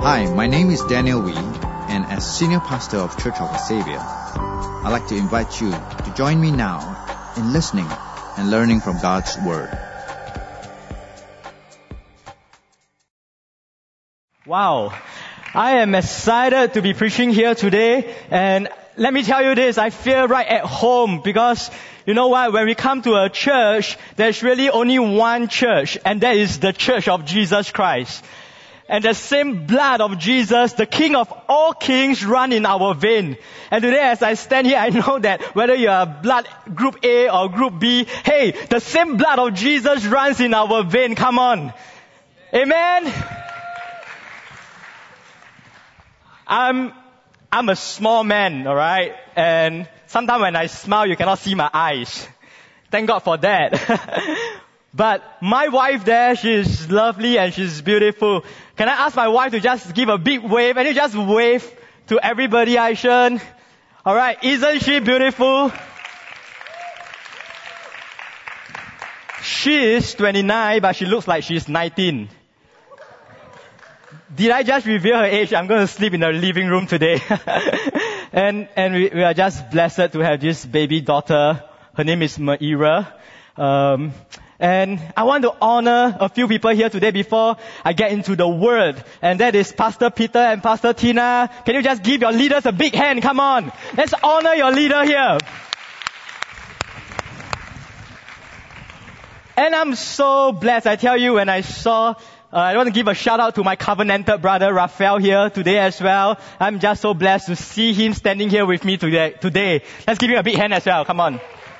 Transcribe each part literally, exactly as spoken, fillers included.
Hi, my name is Daniel Wee, and as Senior Pastor of Church of the Savior, I'd like to invite you to join me now in listening and learning from God's Word. Wow, I am excited to be preaching here today, and let me tell you this, I feel right at home because you know what, when we come to a church, there's really only one church, and that is the Church of Jesus Christ. And the same blood of Jesus, the King of all kings, run in our vein. And today as I stand here, I know that whether you are blood group A or group B, hey, the same blood of Jesus runs in our vein. Come on. Amen. I'm, I'm a small man, alright? And sometimes when I smile, you cannot see my eyes. Thank God for that. But my wife there, she's lovely and she's beautiful. Can I ask my wife to just give a big wave? And you just wave to everybody, Aishan. Alright, isn't she beautiful? She is twenty-nine, but she looks like she's nineteen. Did I just reveal her age? I'm going to sleep in the living room today. and and we, we are just blessed to have this baby daughter. Her name is Maira. Um, and I want to honor a few people here today before I get into the word. And that is Pastor Peter and Pastor Tina. Can you just give your leaders a big hand? Come on. Let's honor your leader here. And I'm so blessed. I tell you, when I saw Uh, I want to give a shout out to my covenanted brother Raphael here today as well. I'm just so blessed to see him standing here with me today. today. Let's give him a big hand as well. Come on.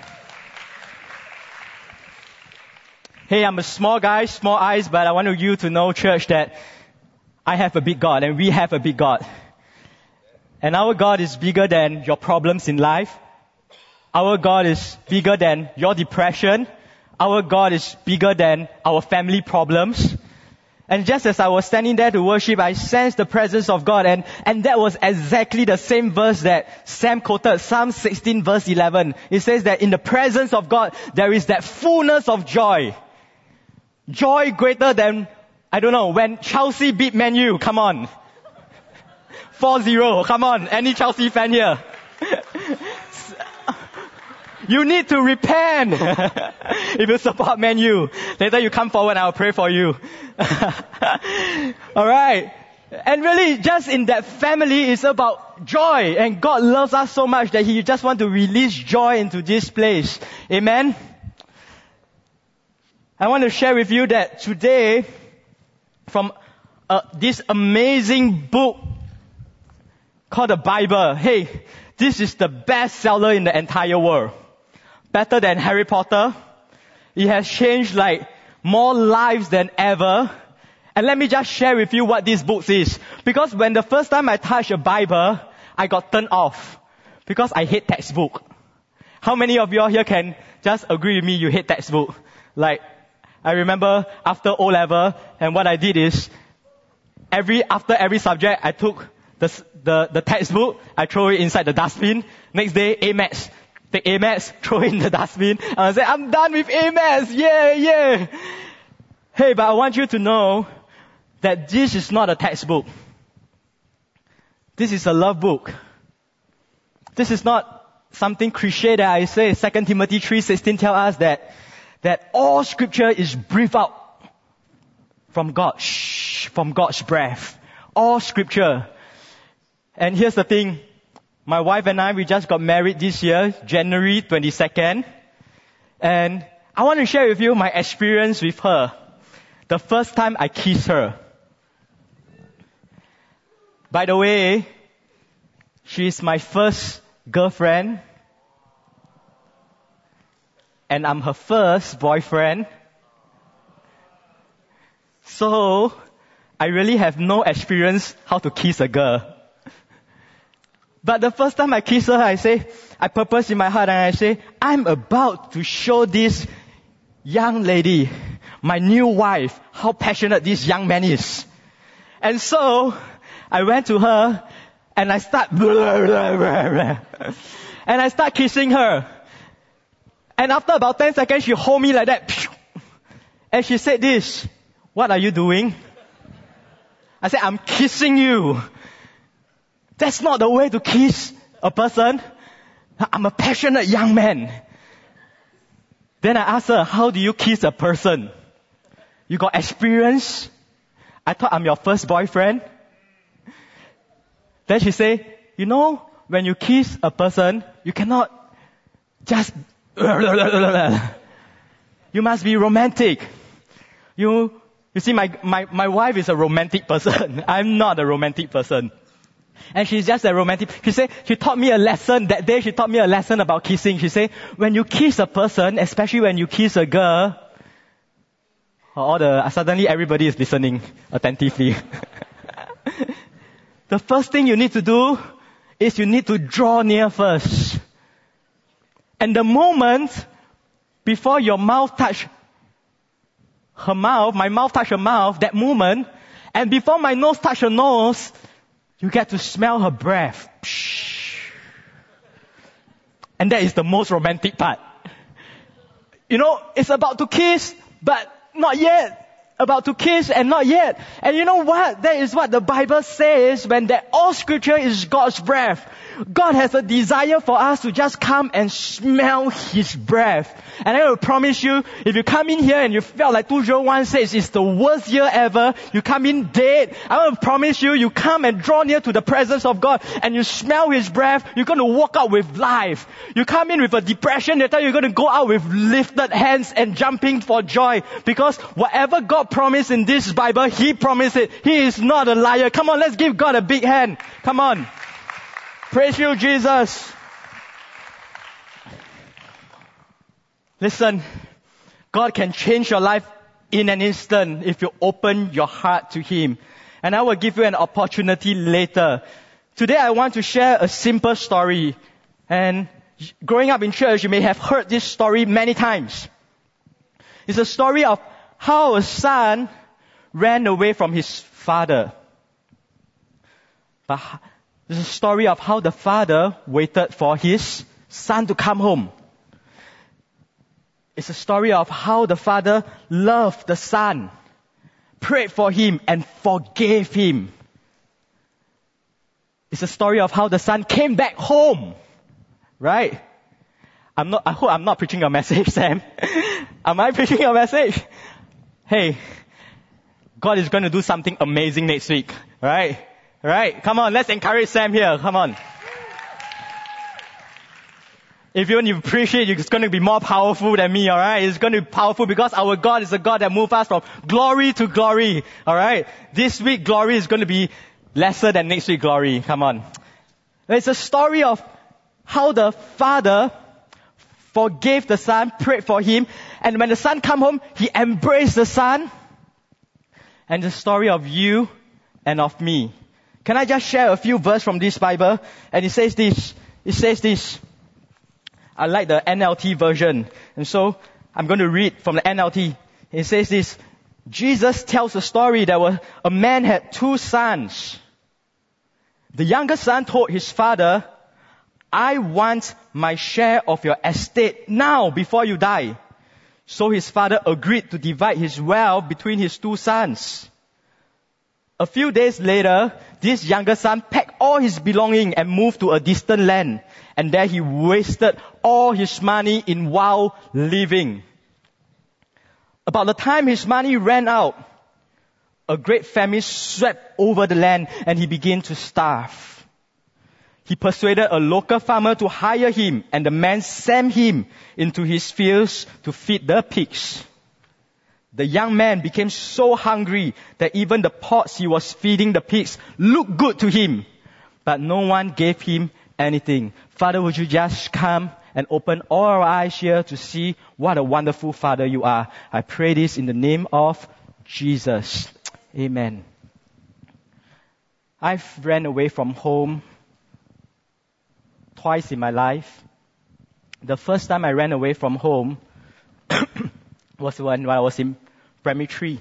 Hey, I'm a small guy, small eyes, but I want you to know, church, that I have a big God and we have a big God. And our God is bigger than your problems in life. Our God is bigger than your depression. Our God is bigger than our family problems. And just as I was standing there to worship, I sensed the presence of God. And, and that was exactly the same verse that Sam quoted, Psalm sixteen verse eleven. It says that in the presence of God, there is that fullness of joy. Joy greater than, I don't know, when Chelsea beat Man U. Come on. four zero. Come on. Any Chelsea fan here? You need to repent if you support Man U. Later you come forward and I'll pray for you. Alright. And really, just in that family, it's about joy. And God loves us so much that He just wants to release joy into this place. Amen? I want to share with you that today, from uh, this amazing book called the Bible, hey, this is the best seller in the entire world. Better than Harry Potter. It has changed like more lives than ever. And let me just share with you what this book is. Because when the first time I touched a Bible, I got turned off. Because I hate textbook. How many of you all here can just agree with me you hate textbook? Like, I remember after O-level, and what I did is, every, after every subject, I took the, the, the textbook, I throw it inside the dustbin. Next day, A-Maths. Take A-Maths, throw it in the dustbin. And I say, I'm done with A-Maths. Yeah, yeah. Hey, but I want you to know that this is not a textbook. This is a love book. This is not something cliche that I say. Second Timothy three sixteen tells us that, that all scripture is breathed out from God. Shh, from God's breath. All scripture. And here's the thing. My wife and I, we just got married this year, January twenty-second. And I want to share with you my experience with her. The first time I kissed her. By the way, she's my first girlfriend. And I'm her first boyfriend. So, I really have no experience how to kiss a girl. But the first time I kissed her, I say, I purpose in my heart and I say, I'm about to show this young lady, my new wife, how passionate this young man is. And so, I went to her and I start, and I start kissing her. And after about ten seconds, she hold me like that. And she said this, what are you doing? I said, I'm kissing you. That's not the way to kiss a person. I'm a passionate young man. Then I asked her, how do you kiss a person? You got experience? I thought I'm your first boyfriend. Then she said, you know, when you kiss a person, you cannot just... You must be romantic. You, you see, my, my, my wife is a romantic person. I'm not a romantic person. And she's just a romantic. She said, she taught me a lesson. That day she taught me a lesson about kissing. She said, when you kiss a person, especially when you kiss a girl, all the, suddenly everybody is listening attentively. The first thing you need to do is you need to draw near first. And the moment before your mouth touch her mouth, my mouth touch her mouth, that moment, and before my nose touch her nose, you get to smell her breath. And that is the most romantic part. You know, it's about to kiss, but not yet. About to kiss and not yet. And you know what? That is what the Bible says when that all scripture is God's breath. God has a desire for us to just come and smell His breath. And I will promise you, if you come in here and you felt like two thousand one says it's the worst year ever, you come in dead, I will promise you, you come and draw near to the presence of God and you smell His breath, you're going to walk out with life. You come in with a depression, later you're going to go out with lifted hands and jumping for joy. Because whatever God promised in this Bible, He promised it. He is not a liar. Come on, let's give God a big hand. Come on. Praise you, Jesus. Listen, God can change your life in an instant if you open your heart to Him. And I will give you an opportunity later. Today I want to share a simple story. And growing up in church, you may have heard this story many times. It's a story of how a son ran away from his father. But it's a story of how the father waited for his son to come home. It's a story of how the father loved the son, prayed for him, and forgave him. It's a story of how the son came back home. Right? I'm not, I hope I'm not preaching a message, Sam. Am I preaching a message? Hey, God is going to do something amazing next week. Right? Right? Come on, let's encourage Sam here. Come on. If you want to appreciate, it's going to be more powerful than me, alright? It's going to be powerful because our God is a God that moves us from glory to glory, alright? This week glory is going to be lesser than next week glory. Come on. It's a story of how the father forgave the son, prayed for him, and when the son come home, he embraced the son. And the story of you and of me. Can I just share a few verses from this Bible? And it says this. It says this. I like the N L T version. And so I'm going to read from the N L T. It says this. Jesus tells a story that was, a man had two sons. The younger son told his father, I want my share of your estate now before you die. So his father agreed to divide his wealth between his two sons. A few days later, this younger son packed all his belongings and moved to a distant land. And there he wasted all his money in wild living. About the time his money ran out, a great famine swept over the land and he began to starve. He persuaded a local farmer to hire him, and the man sent him into his fields to feed the pigs. The young man became so hungry that even the pots he was feeding the pigs looked good to him. But no one gave him anything. Father, would you just come and open all our eyes here to see what a wonderful Father you are. I pray this in the name of Jesus. Amen. I've ran away from home twice in my life. The first time I ran away from home was when I was in primary three.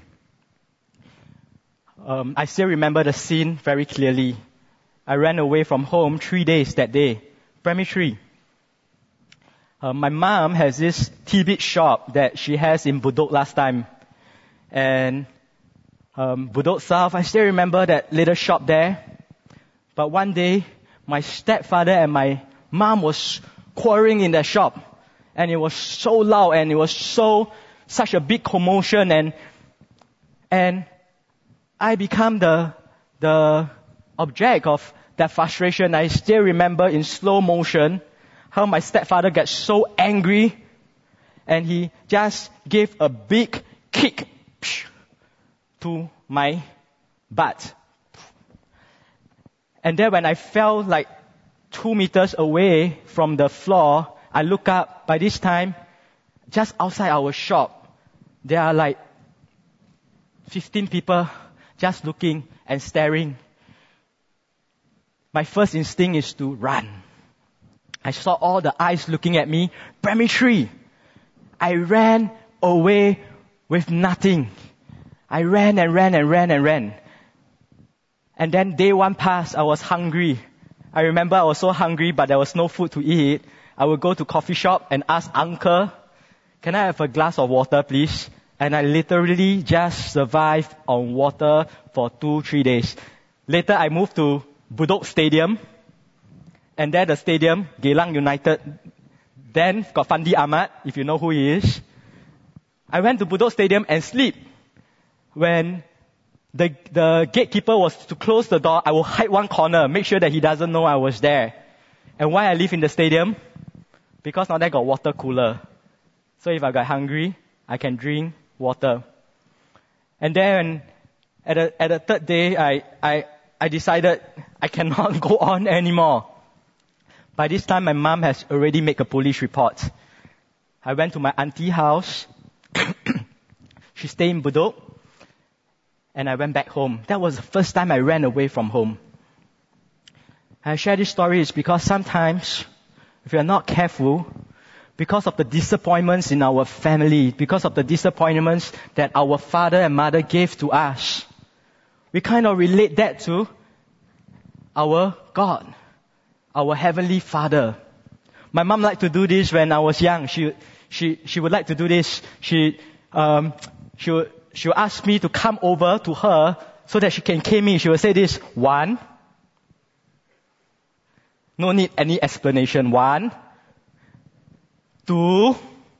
Um, I still remember the scene very clearly. I ran away from home three days that day, primary three. Uh, my mom has this tidbit shop that she has in Bedok last time. And um, Budok South. I still remember that little shop there. But one day, my stepfather and my mom was quarreling in that shop. And it was so loud and it was so, such a big commotion, and, and I become the, the object of that frustration. I still remember in slow motion how my stepfather gets so angry and he just gave a big kick to my butt. And then when I fell like two meters away from the floor, I look up. By this time, just outside our shop, there are like fifteen people just looking and staring. My first instinct is to run. I saw all the eyes looking at me. Primary three. I ran away with nothing. I ran and ran and ran and ran. And then day one passed. I was hungry. I remember I was so hungry, but there was no food to eat. I would go to coffee shop and ask uncle, can I have a glass of water, please? And I literally just survived on water for two, three days. Later, I moved to Budok Stadium. And there the stadium, Geylang United. Then got Fandi Ahmad, if you know who he is. I went to Budok Stadium and sleep. When the, the gatekeeper was to close the door, I will hide one corner, make sure that he doesn't know I was there. And why I live in the stadium? Because now there got water cooler. So if I got hungry, I can drink water. And then at the, at the third day, I, I, I decided I cannot go on anymore. By this time, my mom has already made a police report. I went to my auntie's house. She stayed in Budok. And I went back home. That was the first time I ran away from home. I share this story is because sometimes, if we are not careful, because of the disappointments in our family, because of the disappointments that our father and mother gave to us, we kind of relate that to our God, our Heavenly Father. My mom liked to do this when I was young. She, she, she would like to do this. She, um, she would, she would ask me to come over to her so that she can cane me. She would say this, one. No need any explanation. One, two,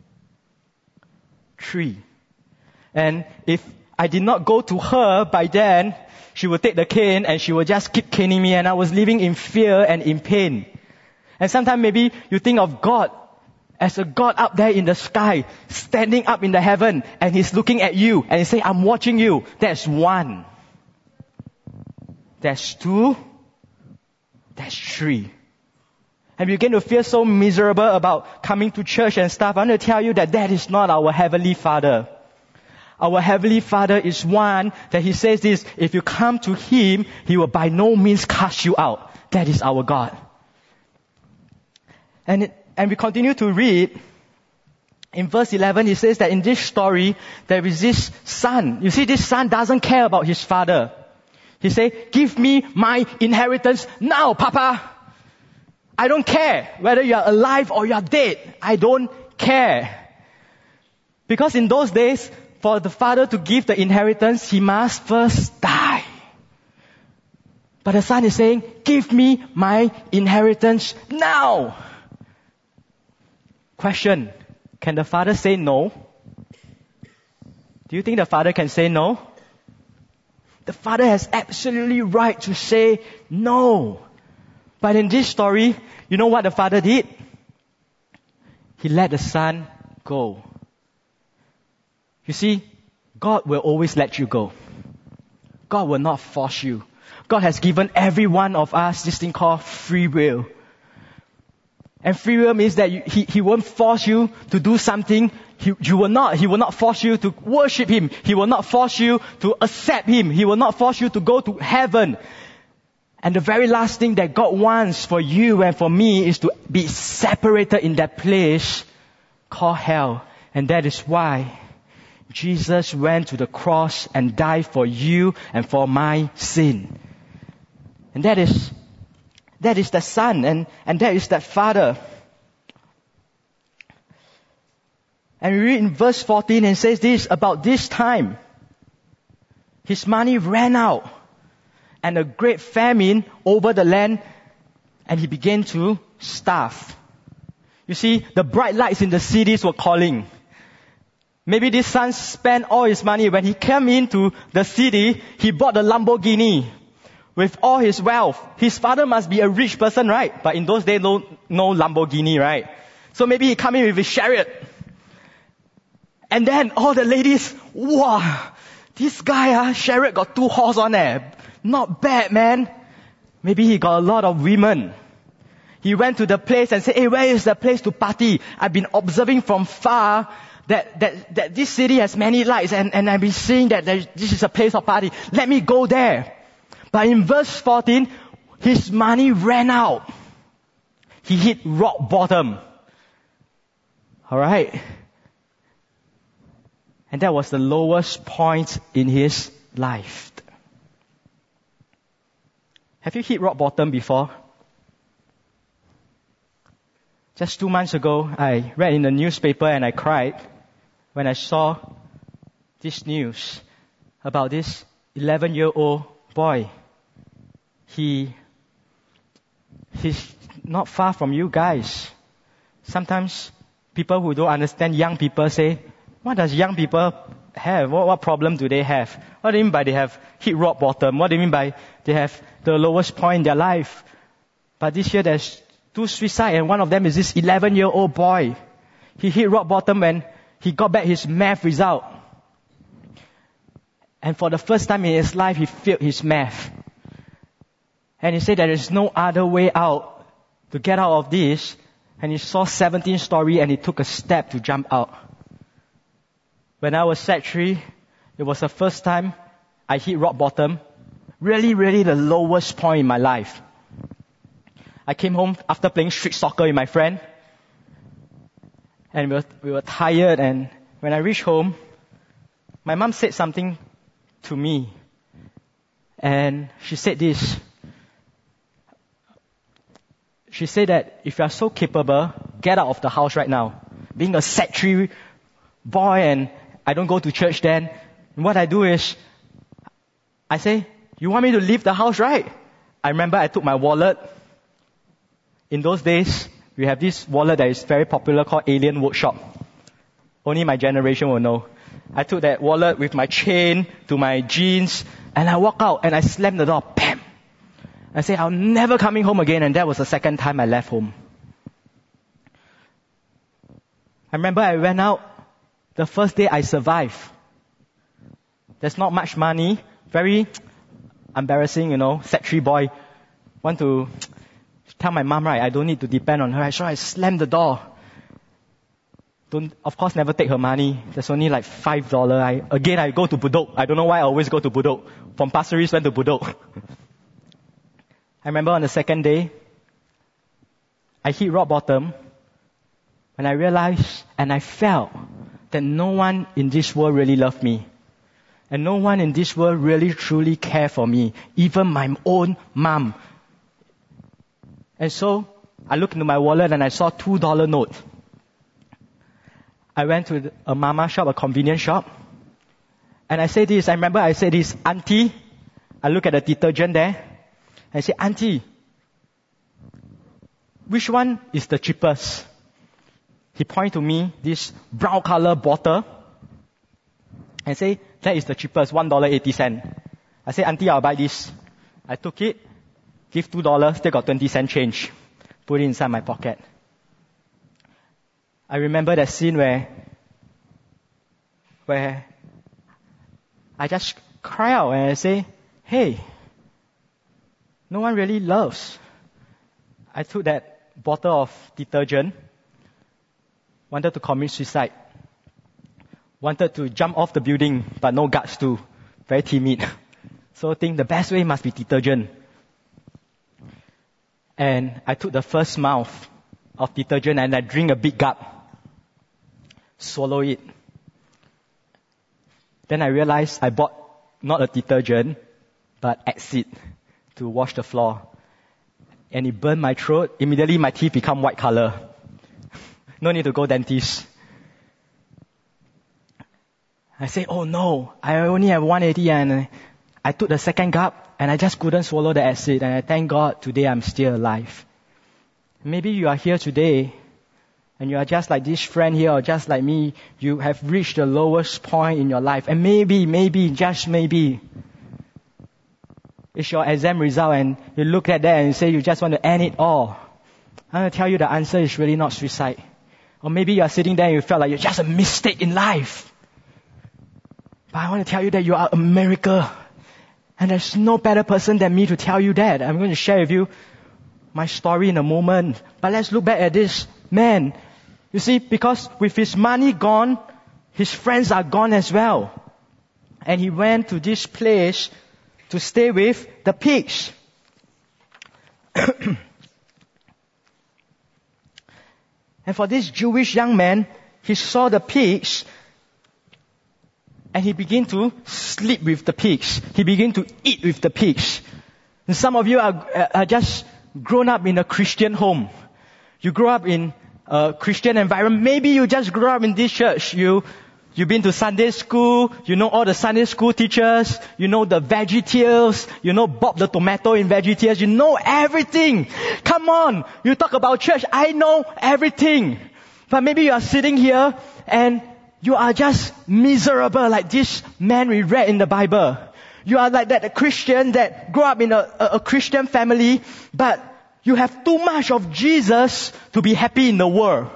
three. And if I did not go to her by then, she would take the cane and she would just keep caning me, and I was living in fear and in pain. And sometimes maybe you think of God as a God up there in the sky, standing up in the heaven, and He's looking at you and He say, I'm watching you. That's one. That's two. That's three. And you begin to feel so miserable about coming to church and stuff. I want to tell you that that is not our Heavenly Father. Our Heavenly Father is one that He says this, if you come to Him, He will by no means cast you out. That is our God. And it, and we continue to read. In verse eleven, He says that in this story, there is this son. You see, this son doesn't care about his father. He says, give me my inheritance now, Papa. I don't care whether you are alive or you are dead. I don't care. Because in those days, for the father to give the inheritance, he must first die. But the son is saying, give me my inheritance now. Question, can the father say no? Do you think the father can say no? The father has absolutely right to say no. But in this story, you know what the father did? He let the son go. You see, God will always let you go. God will not force you. God has given every one of us this thing called free will. And free will means that you, he, he won't force you to do something. He, you will not, he will not force you to worship Him. He will not force you to accept Him. He will not force you to go to heaven. And the very last thing that God wants for you and for me is to be separated in that place called hell. And that is why Jesus went to the cross and died for you and for my sin. And that is, that is the Son and, and that is that Father. And we read in verse fourteen and it says this, about this time, his money ran out. And a great famine over the land, and he began to starve. You see, the bright lights in the cities were calling. Maybe this son spent all his money. When he came into the city, he bought a Lamborghini with all his wealth. His father must be a rich person, right? But in those days, no, no Lamborghini, right? So maybe he come in with his chariot. And then all the ladies, wow, this guy, ah, chariot got two horses on there. Not bad, man. Maybe he got a lot of women. He went to the place and said, hey, where is the place to party? I've been observing from far that, that, that this city has many lights, and, and I've been seeing that there, this is a place of party. Let me go there. But in verse fourteen, his money ran out. He hit rock bottom. Alright? And that was the lowest point in his life. Have you hit rock bottom before? Just two months ago, I read in the newspaper and I cried when I saw this news about this eleven-year-old boy. He, he's not far from you guys. Sometimes people who don't understand young people say, what does young people have? What, what problem do they have? What do you mean by they have hit rock bottom? What do you mean by they have the lowest point in their life? But this year there's two suicides, and one of them is this eleven-year-old boy. He hit rock bottom when he got back his math result. And for the first time in his life, he failed his math. And he said there is no other way out to get out of this. And he saw seventeen stories and he took a step to jump out. When I was Sec three, it was the first time I hit rock bottom. Really, really the lowest point in my life. I came home after playing street soccer with my friend. And we were, we were tired, and when I reached home, my mom said something to me. And she said this. She said that if you are so capable, get out of the house right now. Being a Sec three boy, and I don't go to church then, what I do is, I say, you want me to leave the house, right? I remember I took my wallet. In those days, we have this wallet that is very popular called Alien Workshop. Only my generation will know. I took that wallet with my chain to my jeans, and I walked out and I slammed the door. Bam! I said, I'm never coming home again, and that was the second time I left home. I remember I went out. The first day I survived. There's not much money. Very embarrassing, you know. Sec three boy. Want to tell my mom, right, I don't need to depend on her. So I slammed the door. Don't, of course, never take her money. There's only like five dollars. I, again, I go to Bedok. I don't know why I always go to Bedok. From Pasir Ris, went to Bedok. I remember on the second day, I hit rock bottom when I realized and I felt that no one in this world really loved me. And no one in this world really truly cared for me. Even my own mom. And so, I looked into my wallet and I saw two dollar note. I went to a mama shop, a convenience shop. And I said this, I remember I said this, Auntie, I look at the detergent there. I say, Auntie, which one is the cheapest? He pointed to me this brown color bottle. I say, that is the cheapest, one dollar eighty cents. I say, Auntie, I'll buy this. I took it, give two dollars, still got twenty cents change. Put it inside my pocket. I remember that scene where, where I just cry out and I say, hey, no one really loves. I took that bottle of detergent, wanted to commit suicide, wanted to jump off the building, but no guts to, very timid. So I think the best way must be detergent. And I took the first mouth of detergent and I drink a big gulp. Swallow it. Then I realized I bought not a detergent, but acid to wash the floor. And it burned my throat. Immediately my teeth become white color. No need to go dentist. I say, oh no, I only have one eighty and I took the second cup and I just couldn't swallow the acid, and I thank God today I'm still alive. Maybe you are here today and you are just like this friend here, or just like me, you have reached the lowest point in your life, and maybe, maybe, just maybe, it's your exam result and you look at that and you say you just want to end it all. I'm going to tell you the answer is really not suicide. Or maybe you are sitting there and you felt like you're just a mistake in life. But I want to tell you that you are a miracle. And there's no better person than me to tell you that. I'm going to share with you my story in a moment. But let's look back at this man. You see, because with his money gone, his friends are gone as well. And he went to this place to stay with the pigs. And for this Jewish young man, he saw the pigs and he began to sleep with the pigs. He began to eat with the pigs. And some of you are, are just grown up in a Christian home. You grew up in a Christian environment. Maybe you just grew up in this church. You You've been to Sunday school, you know all the Sunday school teachers, you know the VeggieTales, you know Bob the Tomato in VeggieTales, you know everything. Come on, you talk about church, I know everything. But maybe you are sitting here and you are just miserable like this man we read in the Bible. You are like that a Christian that grew up in a, a, a Christian family, but you have too much of Jesus to be happy in the world.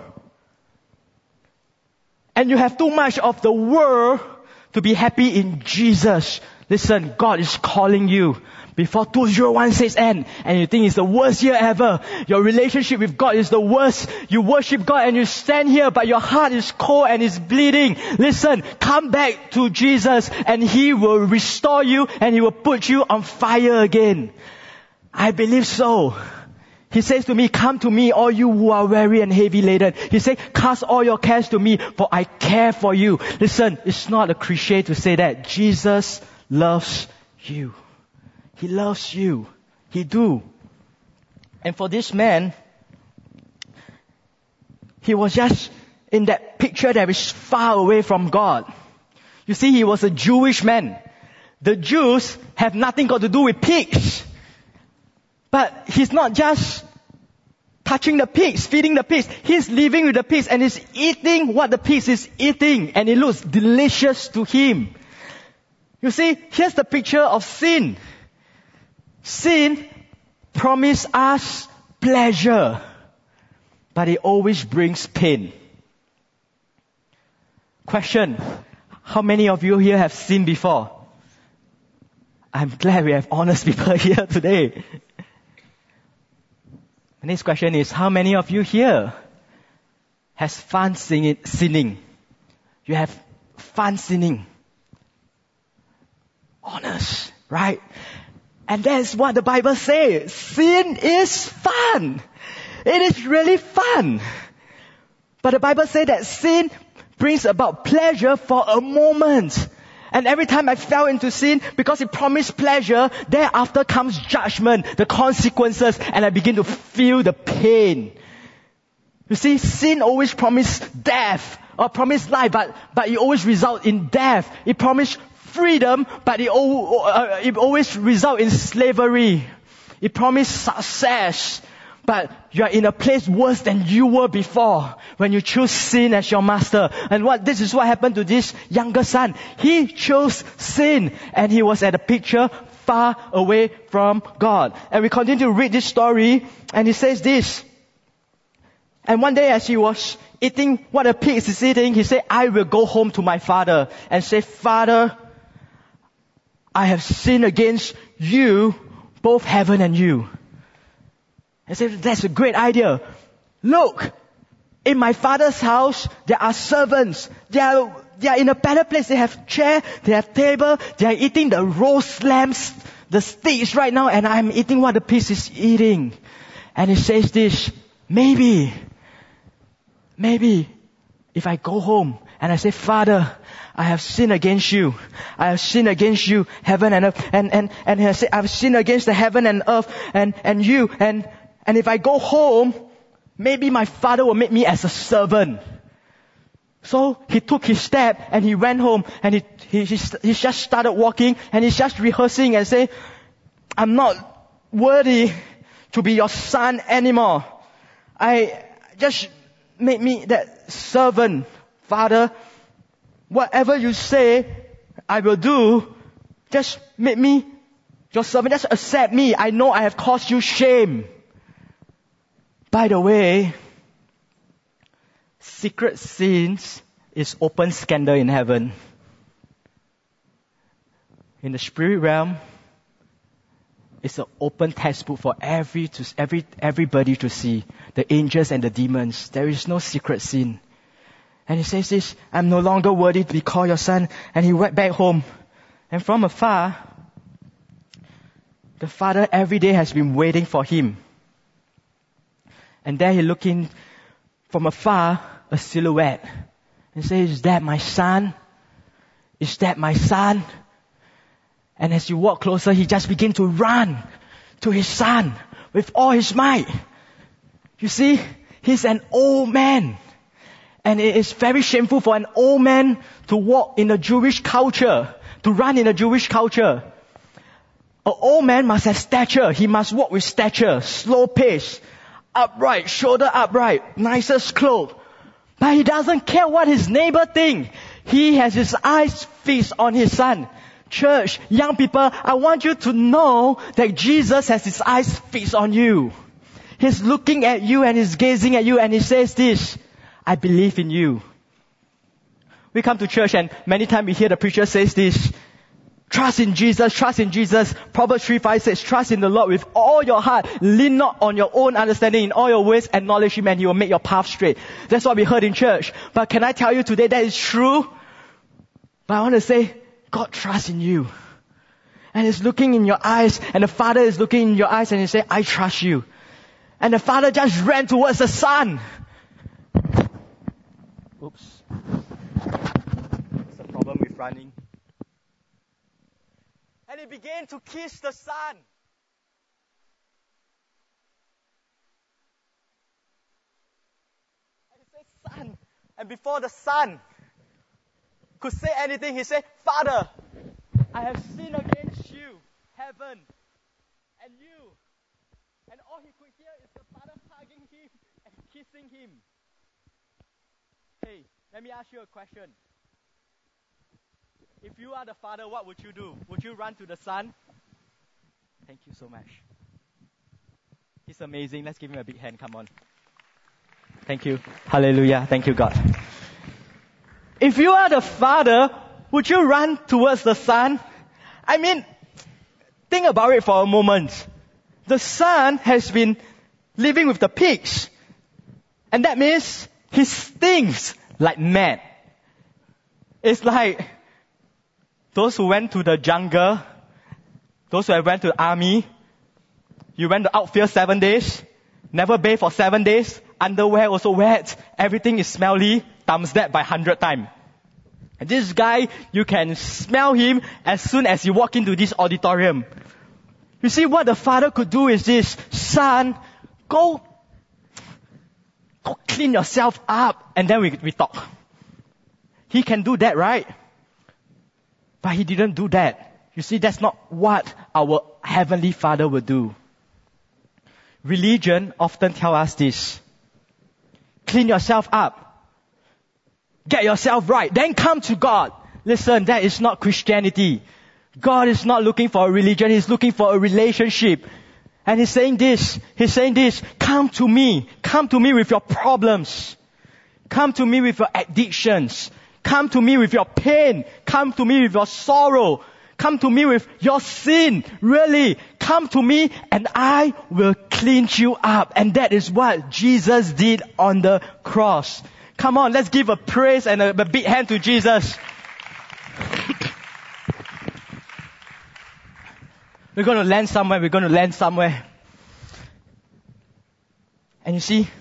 And you have too much of the world to be happy in Jesus. Listen, God is calling you before two thousand sixteen ends, and you think it's the worst year ever. Your relationship with God is the worst. You worship God and you stand here, but your heart is cold and it's bleeding. Listen, come back to Jesus and He will restore you and He will put you on fire again. I believe so. He says to me, come to me, all you who are weary and heavy laden. He says, cast all your cares to me, for I care for you. Listen, it's not a cliche to say that. Jesus loves you. He loves you. He do. And for this man, he was just in that picture that is far away from God. You see, he was a Jewish man. The Jews have nothing got to do with pigs. But he's not just touching the pigs, feeding the pigs. He's living with the pigs and he's eating what the pigs is eating. And it looks delicious to him. You see, here's the picture of sin. Sin promises us pleasure, but it always brings pain. Question, how many of you here have sinned before? I'm glad we have honest people here today. The next question is, how many of you here has fun singing, sinning? You have fun sinning. Honest, right? And that's what the Bible says. Sin is fun. It is really fun. But the Bible says that sin brings about pleasure for a moment. And every time I fell into sin, because it promised pleasure, thereafter comes judgment, the consequences, and I begin to feel the pain. You see, sin always promised death, or promised life, but, but it always results in death. It promised freedom, but it, uh, it always results in slavery. It promised success, but you are in a place worse than you were before when you choose sin as your master. And what this is what happened to this younger son. He chose sin and he was at a picture far away from God. And we continue to read this story and he says this. And one day as he was eating what a pig is eating, he said, I will go home to my father and say, Father, I have sinned against you, both heaven and you. I said, that's a great idea. Look, in my father's house, there are servants. They are, they are in a better place. They have chair, they have table, they are eating the roast lambs, the steaks right now, and I'm eating what the pig is eating. And he says this, maybe, maybe, if I go home and I say, Father, I have sinned against you. I have sinned against you, heaven and earth. And, and, and I say, I've sinned against the heaven and earth and, and you. And, And if I go home, maybe my father will make me as a servant. So he took his step and he went home and he, he, he, he just started walking and he's just rehearsing and saying, I'm not worthy to be your son anymore. I just make me that servant. Father, whatever you say, I will do. Just make me your servant. Just accept me. I know I have caused you shame. By the way, secret sins is open scandal in heaven. In the spirit realm, it's an open textbook for every to every everybody to see. The angels and the demons. There is no secret sin. And he says this, I'm no longer worthy to be called your son. And he went back home. And from afar, the father every day has been waiting for him. And there he looking from afar, a silhouette. And says, is that my son? Is that my son? And as you walk closer, he just begins to run to his son with all his might. You see, he's an old man. And it is very shameful for an old man to walk in a Jewish culture, to run in a Jewish culture. An old man must have stature. He must walk with stature, slow pace, upright, shoulder upright, nicest clothes. But he doesn't care what his neighbor thinks. He has his eyes fixed on his son. Church, young people, I want you to know that Jesus has his eyes fixed on you. He's looking at you and he's gazing at you and he says this, I believe in you. We come to church and many times we hear the preacher says this, trust in Jesus, trust in Jesus. Proverbs three five says, trust in the Lord with all your heart. Lean not on your own understanding. In all your ways, acknowledge Him and He will make your path straight. That's what we heard in church. But can I tell you today that is true? But I want to say, God trusts in you. And He's looking in your eyes and the Father is looking in your eyes and He says, I trust you. And the Father just ran towards the Son. Oops. What's the problem with running? And He began to kiss the Son. And He said, Son. And before the Son could say anything, He said, Father, I have sinned against you, heaven, and you. And all he could hear is the Father hugging him and kissing him. Hey, let me ask you a question. If you are the Father, what would you do? Would you run to the Son? Thank you so much. He's amazing. Let's give him a big hand. Come on. Thank you. Hallelujah. Thank you, God. If you are the Father, would you run towards the Son? I mean, think about it for a moment. The Son has been living with the pigs. And that means he stinks like mad. It's like those who went to the jungle, those who have went to the army, you went to outfield seven days, never bathe for seven days, underwear also wet, everything is smelly, times that by hundred times. And this guy, you can smell him as soon as you walk into this auditorium. You see, what the Father could do is this, Son, go, go clean yourself up, and then we, we talk. He can do that, right? But He didn't do that. You see, that's not what our Heavenly Father will do. Religion often tells us this. Clean yourself up. Get yourself right. Then come to God. Listen, that is not Christianity. God is not looking for a religion. He's looking for a relationship. And He's saying this. He's saying this. Come to me. Come to me with your problems. Come to me with your addictions. Come to me with your pain. Come to me with your sorrow. Come to me with your sin. Really. Come to me and I will clean you up. And that is what Jesus did on the cross. Come on, let's give a praise and a, a big hand to Jesus. We're going to land somewhere. We're going to land somewhere. And you see,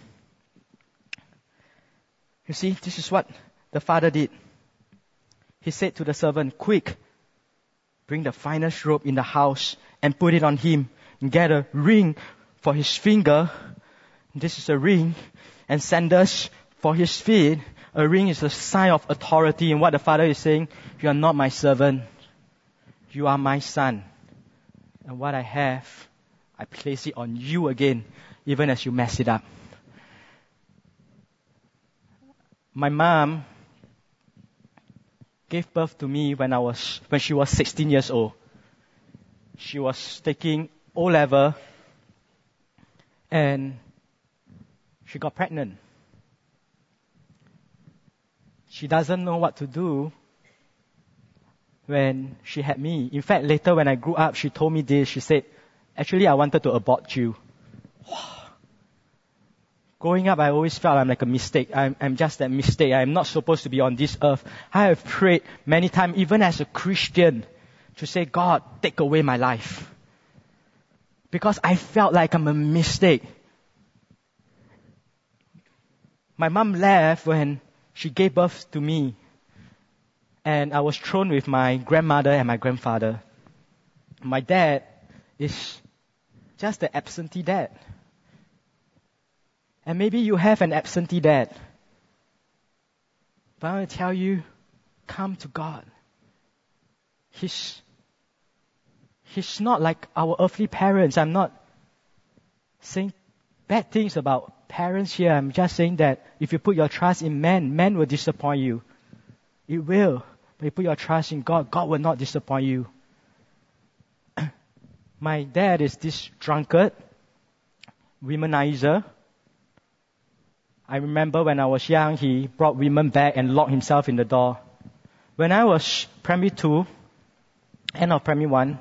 you see, this is what the Father did. He said to the servant, quick, bring the finest robe in the house and put it on him. And get a ring for his finger. This is a ring. And sandals for his feet. A ring is a sign of authority. And what the Father is saying, you are not my servant. You are my son. And what I have, I place it on you again, even as you mess it up. My mom gave birth to me when I was when she was sixteen years old. She was taking O-level and she got pregnant. She doesn't know what to do when she had me. In fact, later when I grew up, she told me this. She said, actually, I wanted to abort you. Growing up, I always felt I'm like a mistake. I'm, I'm just that mistake. I'm not supposed to be on this earth. I have prayed many times, even as a Christian, to say, God, take away my life. Because I felt like I'm a mistake. My mom left when she gave birth to me. And I was thrown with my grandmother and my grandfather. My dad is just the absentee dad. And maybe you have an absentee dad. But I want to tell you, come to God. He's, he's not like our earthly parents. I'm not saying bad things about parents here. I'm just saying that if you put your trust in man, man will disappoint you. It will. But you put your trust in God, God will not disappoint you. My dad is this drunkard, womanizer. I remember when I was young, he brought women back and locked himself in the door. When I was primary two, end of primary one,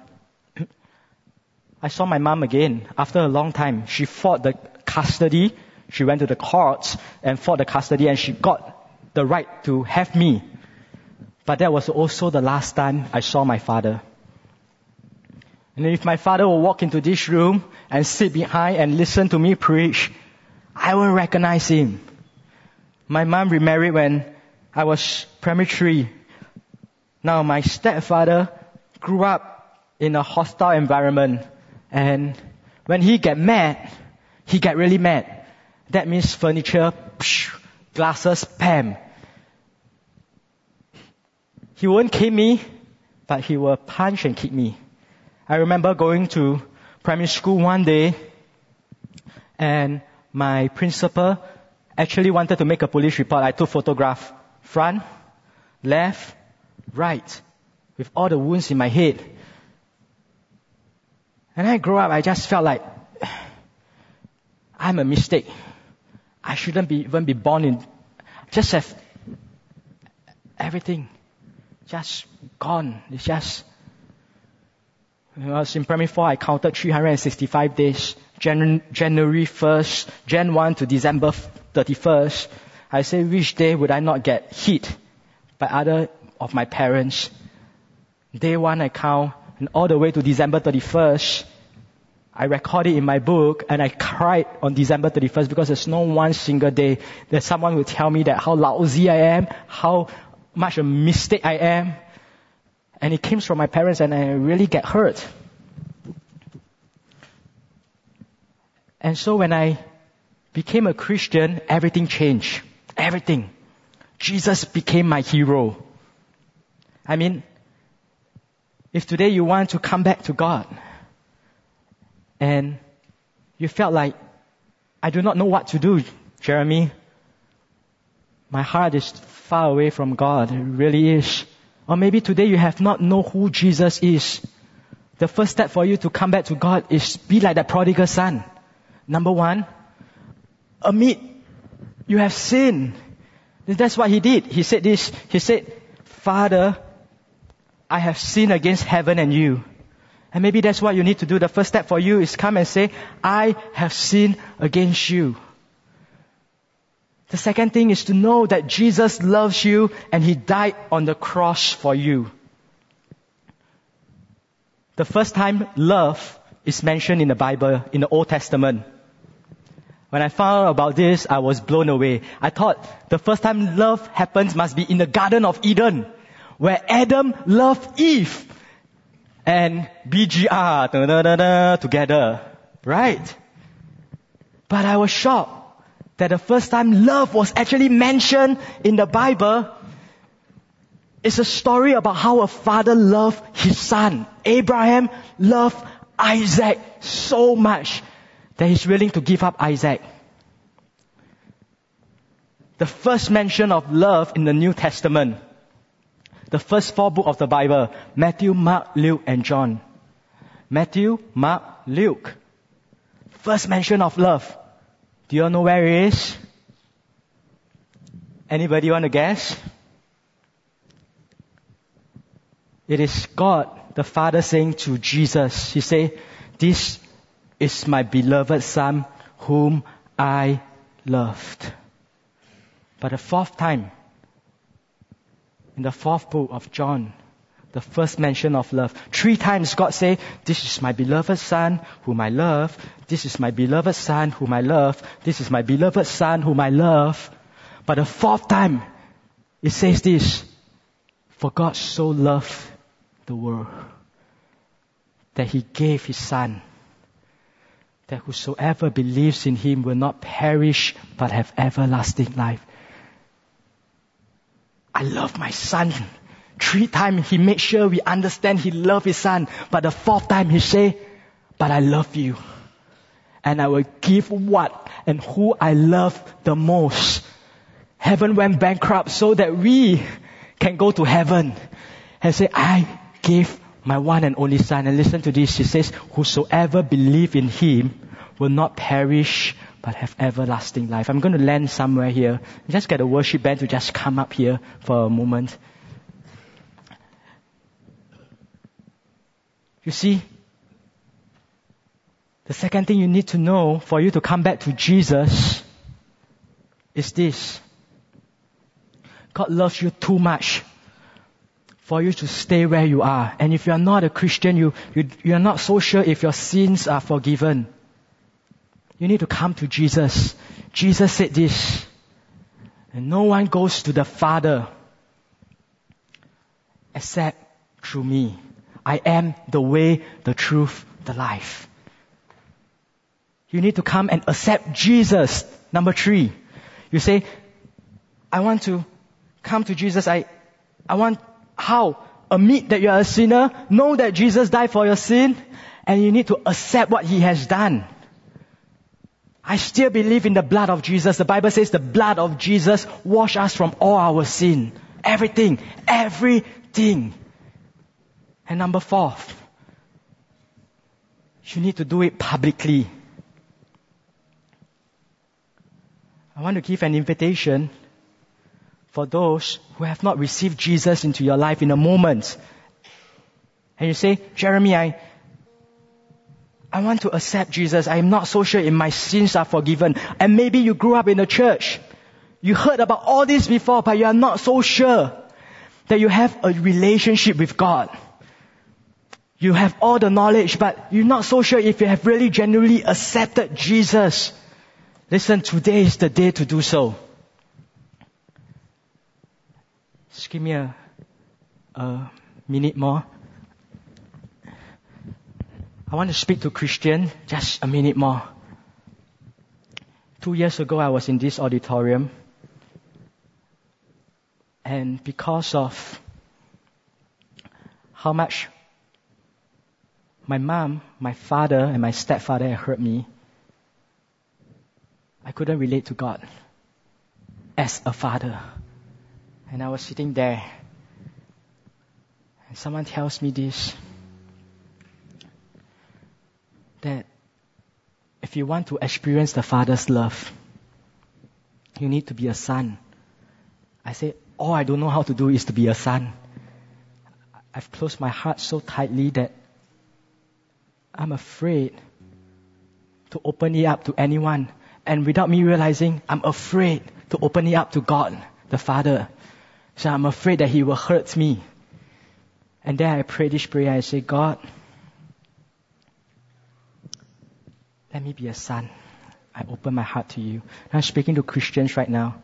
I saw my mom again after a long time. She fought the custody. She went to the courts and fought the custody, and she got the right to have me. But that was also the last time I saw my father. And if my father will walk into this room and sit behind and listen to me preach, I won't recognize him. My mom remarried when I was primary three. Now my stepfather grew up in a hostile environment. And when he get mad, he get really mad. That means furniture, psh, glasses, bam. He won't kick me, but he will punch and kick me. I remember going to primary school one day, and my principal actually wanted to make a police report. I took photograph, front, left, right, with all the wounds in my head. And I grew up, I just felt like I'm a mistake. I shouldn't be even be born in, just have everything just gone. It's just, when I was in primary four, I counted three hundred sixty-five days. Jan- January first, January first to December thirty-first. I say, which day would I not get hit by other of my parents? Day one I count, and all the way to December thirty-first, I record it in my book, and I cried on December thirty-first because there's no one single day that someone will tell me that how lousy I am, how much a mistake I am. And it came from my parents, and I really get hurt. And so when I became a Christian, everything changed. Everything. Jesus became my hero. I mean, if today you want to come back to God, and you felt like, I do not know what to do, Jeremy. My heart is far away from God. It really is. Or maybe today you have not known who Jesus is. The first step for you to come back to God is be like that prodigal son. Number one, admit you have sinned. That's what he did. He said this. He said, Father, I have sinned against heaven and you. And maybe that's what you need to do. The first step for you is come and say, I have sinned against you. The second thing is to know that Jesus loves you and He died on the cross for you. The first time love is mentioned in the Bible, in the Old Testament. When I found out about this, I was blown away. I thought the first time love happens must be in the Garden of Eden, where Adam loved Eve and B G R da, da, da, da, together. Right? But I was shocked. that the first time love was actually mentioned in the Bible is a story about how a father loved his son. Abraham loved Isaac so much that he's willing to give up Isaac. The first mention of love in the New Testament, the first four books of the Bible, Matthew, Mark, Luke, and John. Matthew, Mark, Luke. First mention of love. Do you all know where it is? Anybody want to guess? It is God, the Father, saying to Jesus, He say, "This is my beloved Son, whom I loved." But the fourth time, in the fourth book of John, the first mention of love. Three times God say, "This is my beloved Son, whom I love. This is my beloved Son, whom I love. This is my beloved Son, whom I love." But the fourth time, it says this, "For God so loved the world, that He gave His Son, that whosoever believes in Him will not perish, but have everlasting life." I love my son. Three times He made sure we understand He loved His Son. But the fourth time He say, "But I love you. And I will give what and who I love the most." Heaven went bankrupt so that we can go to heaven and say, "I gave my one and only Son." And listen to this. He says, "Whosoever believe in Him will not perish, but have everlasting life." I'm going to land somewhere here. Just get a worship band to just come up here for a moment. You see, the second thing you need to know for you to come back to Jesus is this. God loves you too much for you to stay where you are. And if you are not a Christian, you, you, you are not so sure if your sins are forgiven. You need to come to Jesus. Jesus said this, "And no one goes to the Father except through me. I am the way, the truth, the life." You need to come and accept Jesus. Number three, you say, "I want to come to Jesus. I, I want," how? Admit that you are a sinner. Know that Jesus died for your sin. And you need to accept what He has done. I still believe in the blood of Jesus. The Bible says the blood of Jesus washed us from all our sin. Everything. Everything. And number four, you need to do it publicly. I want to give an invitation for those who have not received Jesus into your life in a moment. And you say, "Jeremy, I, I want to accept Jesus. I am not so sure if my sins are forgiven." And maybe you grew up in a church. You heard about all this before, but you are not so sure that you have a relationship with God. You have all the knowledge, but you're not so sure if you have really genuinely accepted Jesus. Listen, today is the day to do so. Just give me a, a minute more. I want to speak to Christian, just a minute more. Two years ago, I was in this auditorium. And because of how much my mom, my father, and my stepfather had hurt me, I couldn't relate to God as a father. And I was sitting there, and someone tells me this, that if you want to experience the Father's love, you need to be a son. I said, all I don't know how to do is to be a son. I've closed my heart so tightly that I'm afraid to open it up to anyone. And without me realizing, I'm afraid to open it up to God, the Father. So I'm afraid that He will hurt me. And then I pray this prayer. I say, God, let me be a son. I open my heart to you. I'm speaking to Christians right now.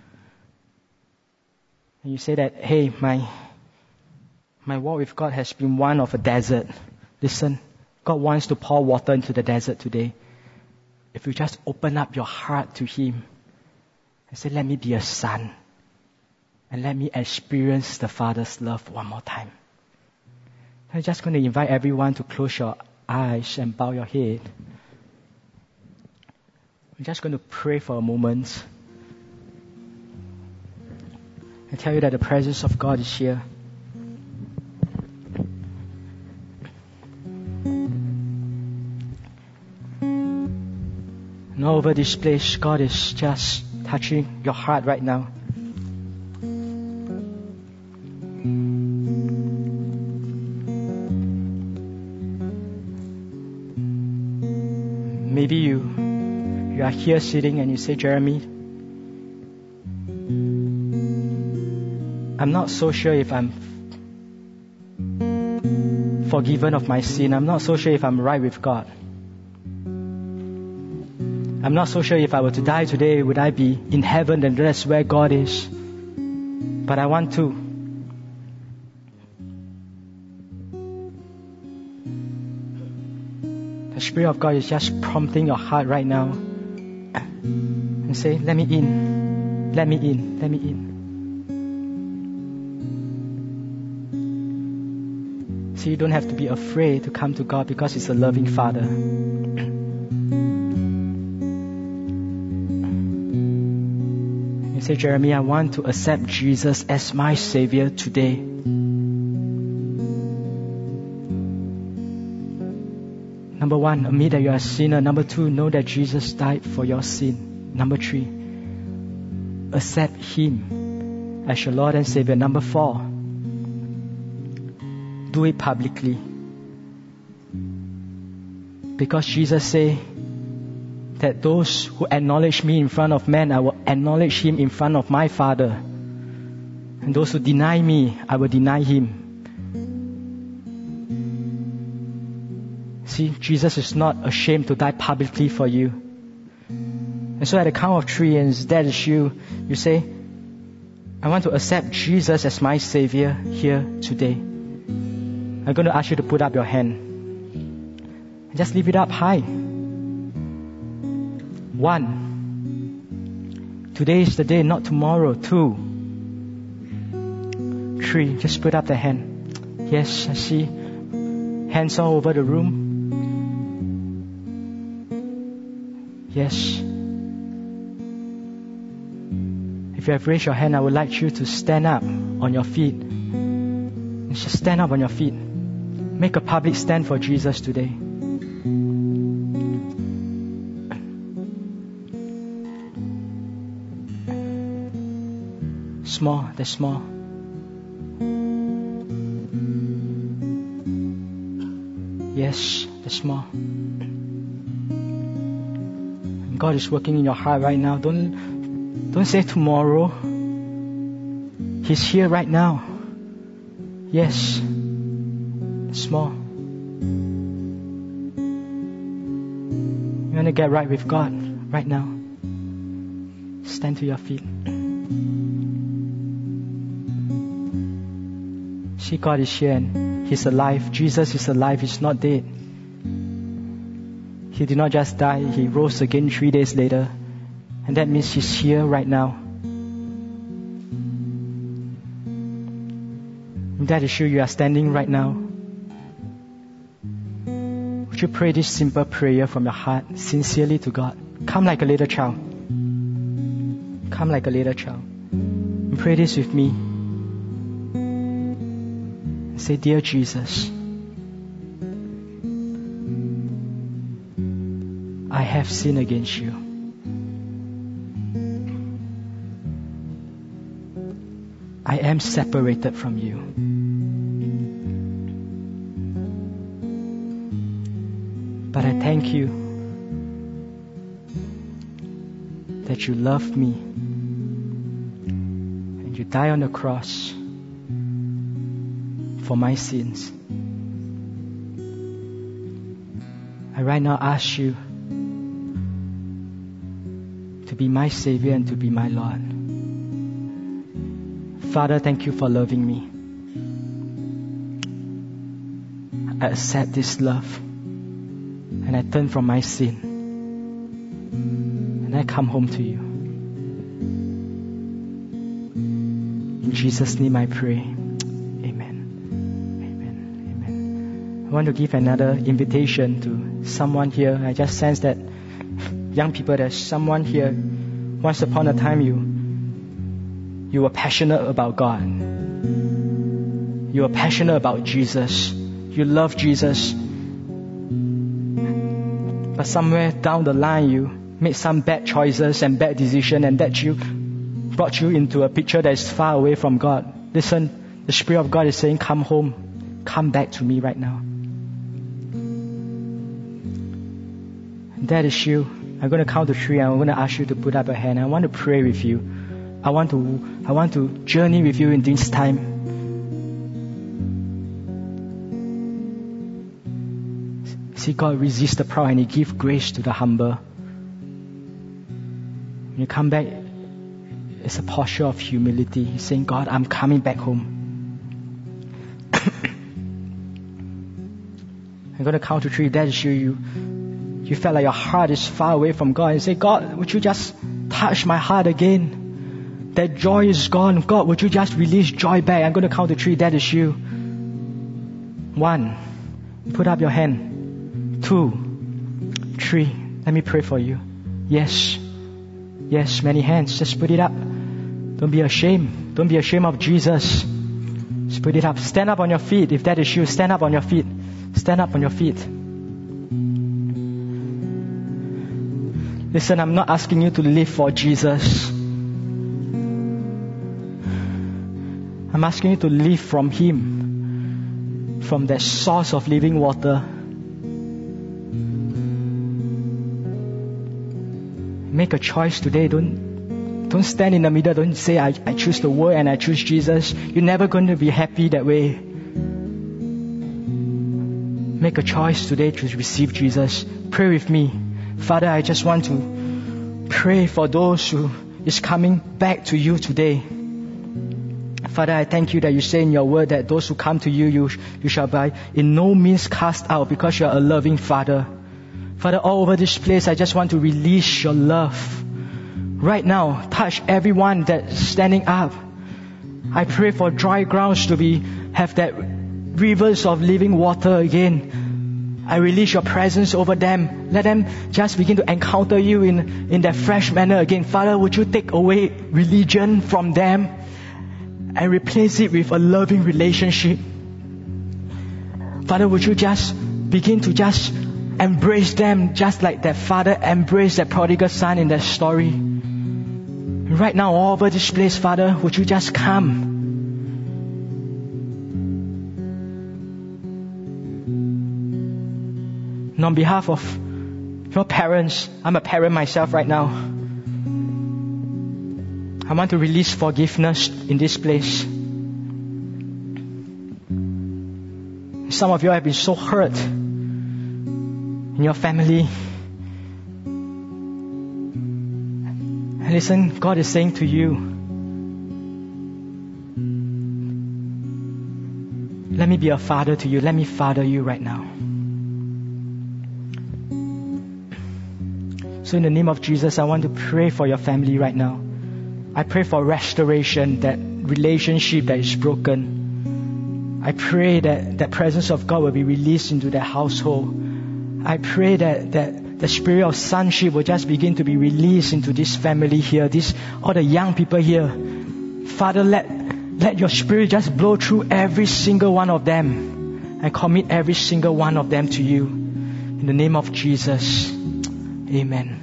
And you say that, hey, my my walk with God has been one of a desert. Listen, God wants to pour water into the desert today. If you just open up your heart to Him, and say, let me be a son. And let me experience the Father's love one more time. I'm just going to invite everyone to close your eyes and bow your head. I'm just going to pray for a moment. I tell you that the presence of God is here. And all over this place, God is just touching your heart right now. Maybe you, you are here sitting and you say, Jeremy, I'm not so sure if I'm forgiven of my sin. I'm not so sure if I'm right with God. I'm not so sure if I were to die today, would I be in heaven, and that's where God is. But I want to. The Spirit of God is just prompting your heart right now. And say, let me in. Let me in. Let me in. So you don't have to be afraid to come to God because He's a loving Father. You say, Jeremy, I want to accept Jesus as my Savior today. Number one, admit that you are a sinner. Number two, know that Jesus died for your sin. Number three, accept Him as your Lord and Savior. Number four, do it publicly. Because Jesus said that those who acknowledge me in front of men, I will acknowledge Him in front of my Father. And those who deny me, I will deny Him. See, Jesus is not ashamed to die publicly for you. And so at the count of three, and that is you, you say, I want to accept Jesus as my Savior here today. I'm going to ask you to put up your hand. And just leave it up high. One. Today is the day, not tomorrow. Two. Three. Just put up the hand. Yes, I see hands all over the room. Yes. If you have raised your hand, I would like you to stand up on your feet. And just stand up on your feet. Make a public stand for Jesus today. Small, they're small. Yes, they're small. God is working in your heart right now. Don't, don't say tomorrow. He's here right now. Yes. Small. You want to get right with God right now. Stand to your feet. See, God is here and He's alive. Jesus is alive. He's not dead. He did not just die, He rose again three days later. And that means He's here right now. If that is you, you are standing right now. Would you pray this simple prayer from your heart, sincerely to God? Come like a little child. Come like a little child. And pray this with me. Say, Dear Jesus, I have sinned against you. I am separated from you. But I thank you that you loved me and you died on the cross for my sins. I right now ask you to be my Savior and to be my Lord. Father, thank you for loving me. I accept this love and I turn from my sin and I come home to you. In Jesus' name I pray. Amen. Amen. Amen. I want to give another invitation to someone here. I just sense that young people, there's someone here. Once upon a time you you were passionate about God. You were passionate about Jesus. You love Jesus. But somewhere down the line you made some bad choices and bad decisions, and that you brought you into a picture that is far away from God. Listen, the Spirit of God is saying, come home. Come back to me right now. And that is you. I'm going to count to three and I'm going to ask you to put up a hand. I want to pray with you. I want to, I want to journey with you in this time. See, God resists the proud and He gives grace to the humble. When you come back, it's a posture of humility. He's saying, God, I'm coming back home. I'm going to count to three. That is you. You, you felt like your heart is far away from God. And say, God, would you just touch my heart again? That joy is gone. God, would you just release joy back? I'm going to count to three. That is you. One. Put up your hand. Two, three. Let me pray for you. Yes. Yes, many hands. Just put it up. Don't be ashamed. Don't be ashamed of Jesus. Just put it up. Stand up on your feet. If that is you, stand up on your feet. Stand up on your feet. Listen, I'm not asking you to live for Jesus. I'm asking you to live from Him. From that source of living water. Make a choice today. Don't, don't stand in the middle. Don't say, I, I choose the world and I choose Jesus. You're never going to be happy that way. Make a choice today to receive Jesus. Pray with me. Father, I just want to pray for those who is coming back to you today. Father, I thank you that you say in your word that those who come to you, you, you shall be in no means cast out because you are a loving Father. Father, all over this place, I just want to release your love. Right now, touch everyone that's standing up. I pray for dry grounds to be, have that rivers of living water again. I release your presence over them. Let them just begin to encounter you in, in that fresh manner again. Father, would you take away religion from them and replace it with a loving relationship? Father, would you just begin to just embrace them just like that father embraced that prodigal son in that story. Right now, all over this place, Father, would you just come? And on behalf of your parents, I'm a parent myself right now. I want to release forgiveness in this place. Some of you have been so hurt in your family. And listen, God is saying to you, let me be a father to you. Let me father you right now. So in the name of Jesus, I want to pray for your family right now. I pray for restoration, that relationship that is broken. I pray that the presence of God will be released into their household. I pray that, that the spirit of sonship will just begin to be released into this family here, this all the young people here. Father, let, let your spirit just blow through every single one of them. I commit every single one of them to you. In the name of Jesus. Amen.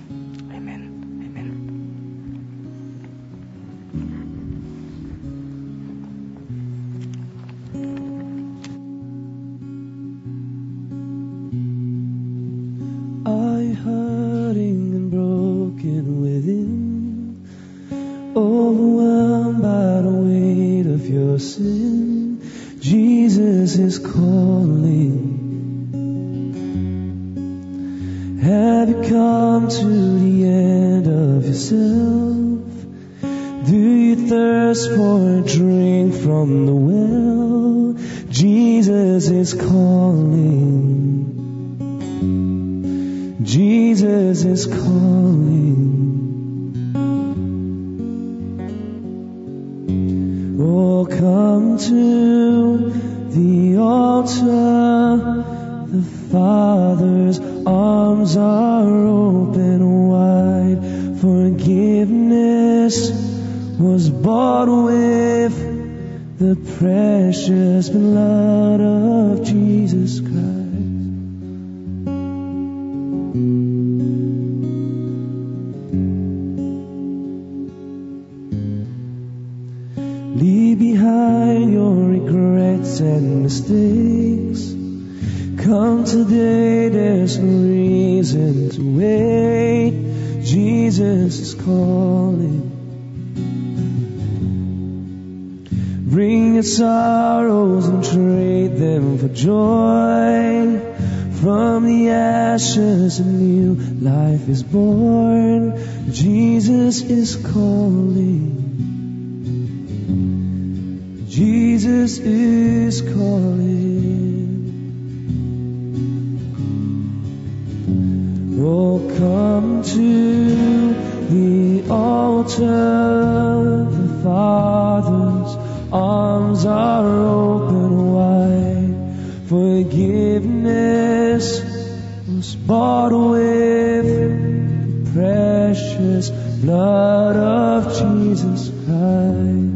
Oh, come to the altar. The Father's arms are open wide. Forgiveness was bought with the precious blood of Jesus Christ. Leave behind your regrets and mistakes. Come today, there's no reason to wait. Jesus is calling. Bring your sorrows and trade them for joy. From the ashes a new life is born. Jesus is calling. Jesus is calling. Oh, come to the altar. The Father's arms are open wide. Forgiveness was bought with the precious blood of Jesus Christ.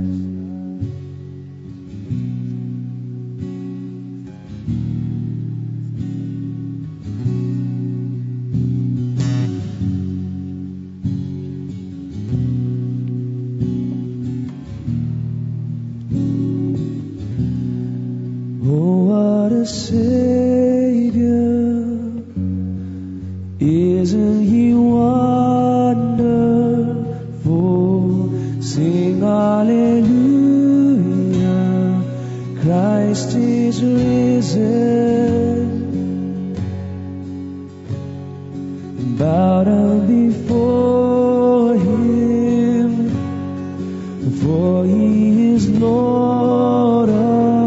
Savior, isn't He wonderful? Sing hallelujah, Christ is risen. Bow down before Him, for He is Lord of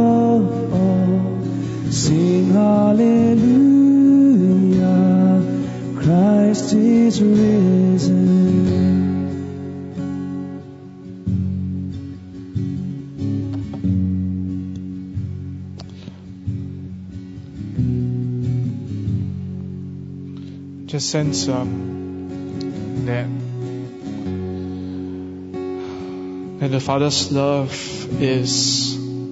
Sing hallelujah, Christ is risen. Just sense um, that that the Father's love is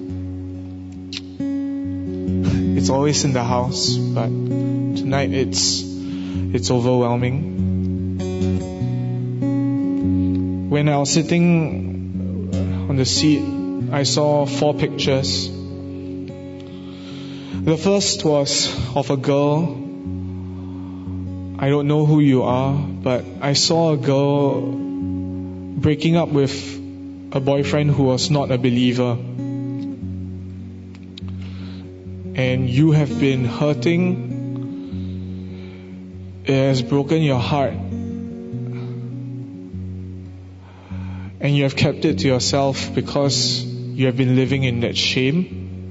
It's always in the house, but tonight it's it's overwhelming. When I was sitting on the seat, I saw four pictures. The first was of a girl. I don't know who you are, but I saw a girl breaking up with a boyfriend who was not a believer. And you have been hurting. It has broken your heart. And you have kept it to yourself because you have been living in that shame.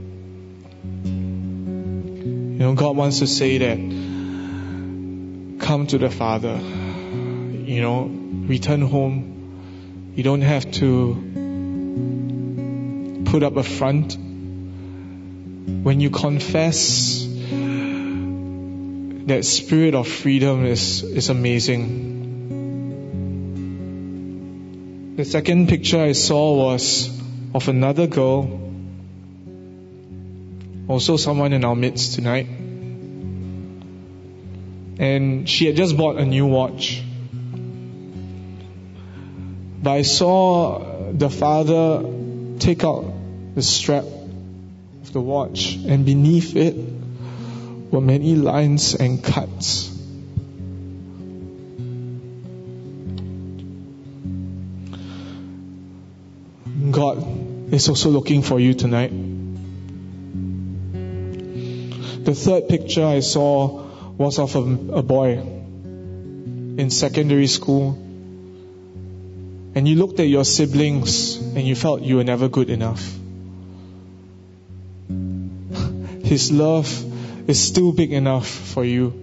You know, God wants to say that come to the Father. You know, return home. You don't have to put up a front. When you confess, that spirit of freedom is, is amazing. The second picture I saw was of another girl, also someone in our midst tonight. And she had just bought a new watch. But I saw the Father take out the strap of the watch, and beneath it were many lines and cuts. God is also looking for you tonight. The third picture I saw was of a, a boy in secondary school. And you looked at your siblings and you felt you were never good enough. His love is still big enough for you.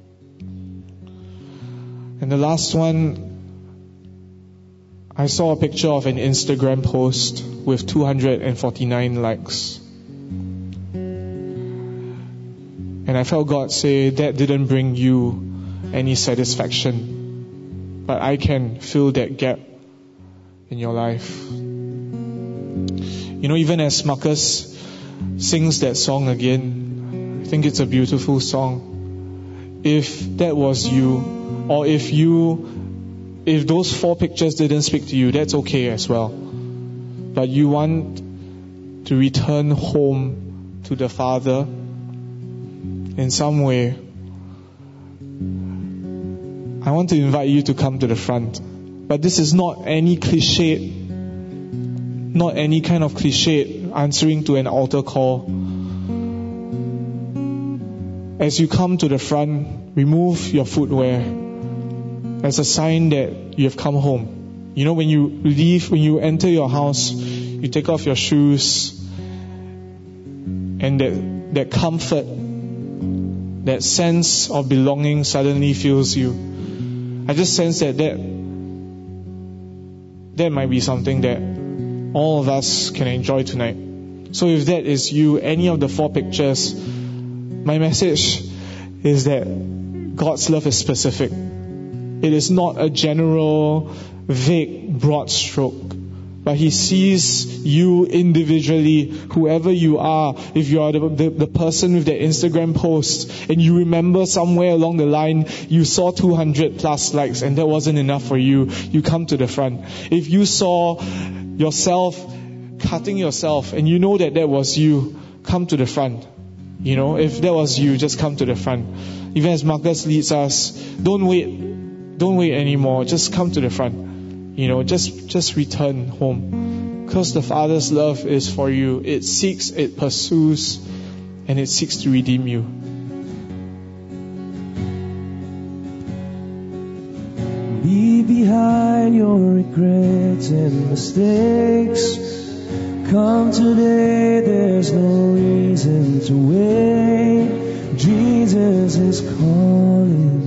And the last one, I saw a picture of an Instagram post with two hundred forty-nine likes. And I felt God say, that didn't bring you any satisfaction, but I can fill that gap in your life. You know, even as Marcus sings that song again, I think it's a beautiful song. If that was you, or if you, if those four pictures didn't speak to you, that's okay as well. But you want to return home to the Father in some way, I want to invite you to come to the front. But this is not any cliche, not any kind of cliche answering to an altar call. As you come to the front, remove your footwear as a sign that you have come home. You know, when you leave, when you enter your house, you take off your shoes, and that, that comfort, that sense of belonging suddenly fills you. I just sense that that, that might be something that all of us can enjoy tonight. So if that is you, any of the four pictures, my message is that God's love is specific. It is not a general, vague, broad stroke. But He sees you individually, whoever you are. If you are the, the, the person with that Instagram post and you remember somewhere along the line you saw two hundred plus likes and that wasn't enough for you, you come to the front. If you saw yourself cutting yourself and you know that that was you, come to the front. You know, if that was you, just come to the front. Even as Marcus leads us, don't wait. Don't wait anymore. Just come to the front. You know, just, just return home. Because the Father's love is for you. It seeks, it pursues, and it seeks to redeem you. Leave behind your regrets and mistakes. Come today, there's no reason to wait. Jesus is calling.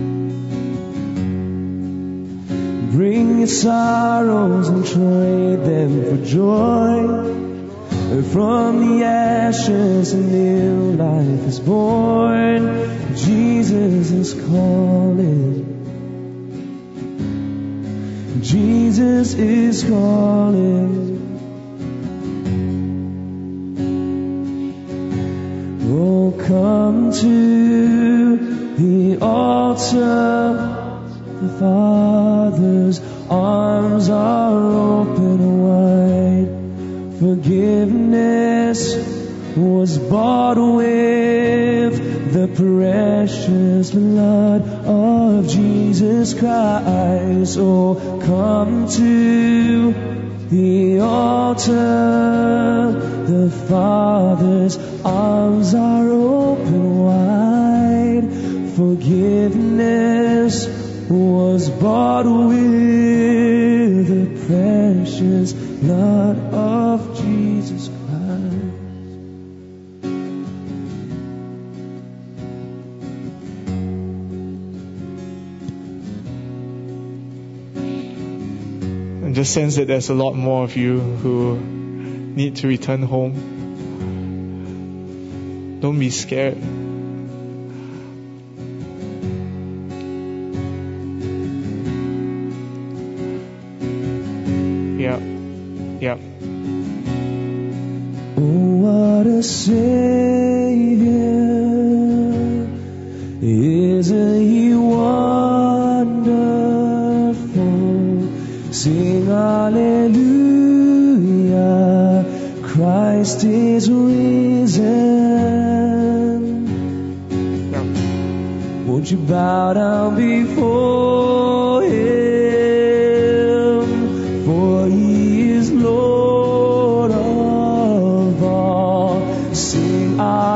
Bring your sorrows and trade them for joy. From the ashes a new life is born. Jesus is calling. Jesus is calling. Oh, come to the altar. The Father's arms are open wide. Forgiveness was bought with the precious blood of Jesus Christ. Oh, come to the altar. The Father's arms are open wide. Forgiveness was bought with the precious blood of Jesus Christ. I just sense that there's a lot more of you who need to return home. Don't be scared. Yeah, yeah. Oh, what a Savior! Isn't He wonderful? Sing hallelujah! Christ is risen. Yeah. Won't you bow down before Him? For He is Lord of all. Sing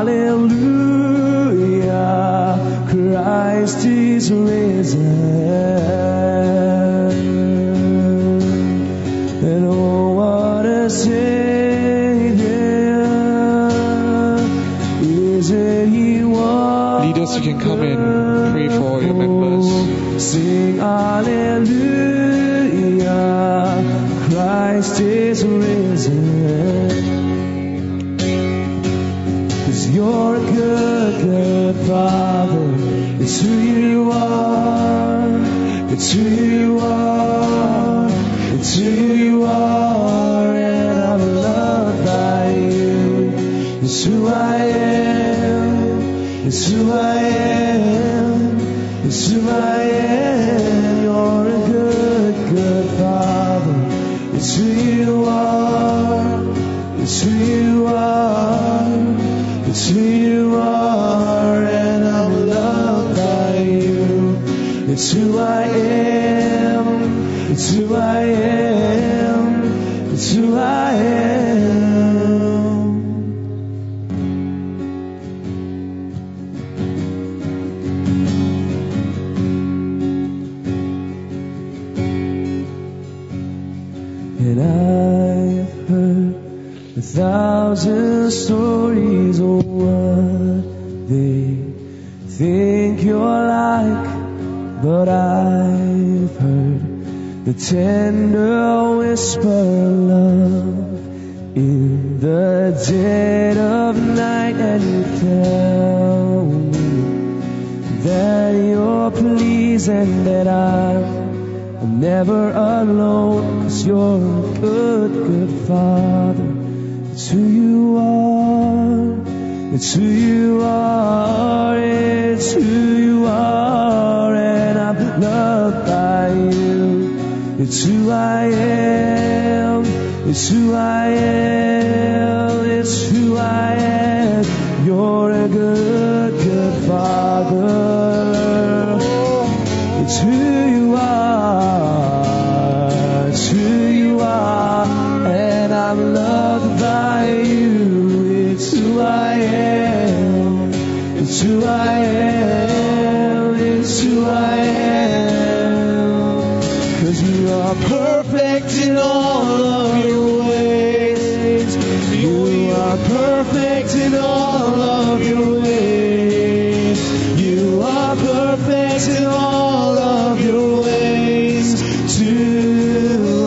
hallelujah, Christ is risen. And oh, what a Savior, isn't He wonderful? Leaders, you can come and pray for your members. Sing hallelujah, Christ is risen. 'Cause you're a good, good Father. It's who you are. It's who you are. It's who you are. And I'm loved by you. It's who I am. It's who I am. It's who I am. You're a good, good Father. It's who you are. It's who you are. It's who you are. And I'm loved by you. It's who I am. It's who I am. It's who I am. And I've heard a thousand stories of what they think you're like, but I've heard the tender whisper of love in the dead of night, and you tell me that you're pleased and that I'm I'm never alone, 'cause you're a good, good Father. It's who you are. It's who you are. It's who you are. And I'm loved by you. It's who I am. It's who I am. It's who I am. You're a good, good Father. It's who you are. It's who you are. And I'm loved by you. It's who I am. It's who I am. It's who I am. 'Cause you are perfect in all of your ways. You are perfect in all of your ways. You are perfect in all of your ways to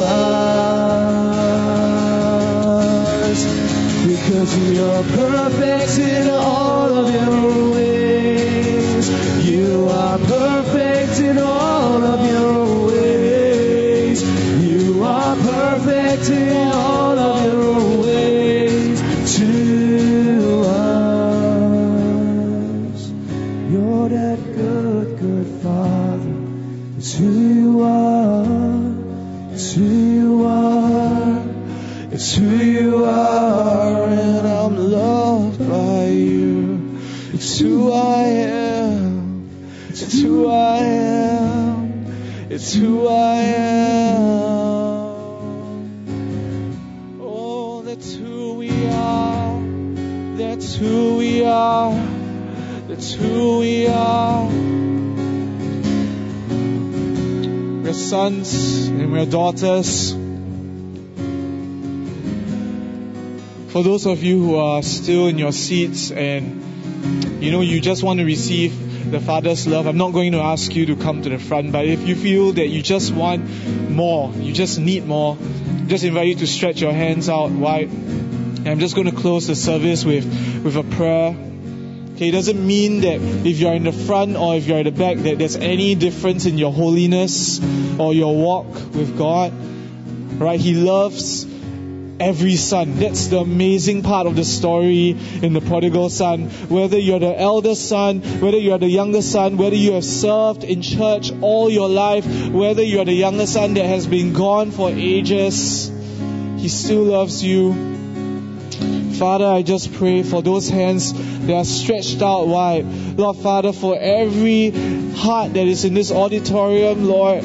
us. Because you're perfect in all of your ways. You are perfect in all of your ways. You are perfect in all of your ways to us. You're that good, good Father. It's who you are. It's who you are. It's who you are. And I'm loved by you. It's who I am. It's who I am. It's who I am. Oh, that's who we are. That's who we are. That's who we are. We're sons and we're daughters. For those of you who are still in your seats and you know you just want to receive the Father's love, I'm not going to ask you to come to the front, but if you feel that you just want more, you just need more, I just invite you to stretch your hands out wide. And I'm just going to close the service with, with a prayer. Okay, it doesn't mean that if you're in the front or if you're at the back that there's any difference in your holiness or your walk with God. Right? He loves every son. That's the amazing part of the story in the prodigal son. Whether you're the elder son, whether you're the younger son, whether you have served in church all your life, whether you're the younger son that has been gone for ages, He still loves you. Father, I just pray for those hands that are stretched out wide. Lord, Father, for every heart that is in this auditorium, Lord,